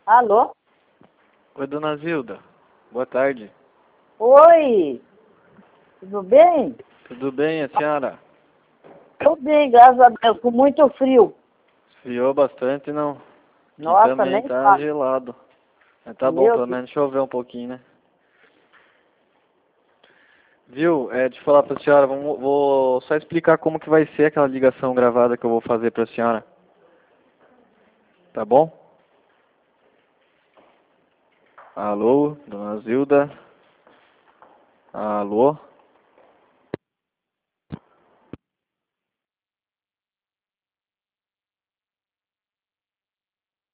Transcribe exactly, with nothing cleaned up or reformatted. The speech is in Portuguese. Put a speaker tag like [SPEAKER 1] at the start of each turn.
[SPEAKER 1] Alô?
[SPEAKER 2] Oi, dona Zilda. Boa tarde.
[SPEAKER 1] Oi, tudo bem?
[SPEAKER 2] Tudo bem, a senhora?
[SPEAKER 1] Tudo bem, graças a Deus, com muito frio.
[SPEAKER 2] Esfriou bastante, não? Aqui
[SPEAKER 1] Nossa,
[SPEAKER 2] também
[SPEAKER 1] nem
[SPEAKER 2] tá
[SPEAKER 1] fala.
[SPEAKER 2] gelado. Mas tá bom,
[SPEAKER 1] Meu
[SPEAKER 2] pelo
[SPEAKER 1] Deus.
[SPEAKER 2] menos choveu um pouquinho, né? Viu? É, deixa eu falar pra senhora, vamos, vou só explicar como que vai ser aquela ligação gravada que eu vou fazer pra senhora. Tá bom? Alô, dona Zilda? Alô?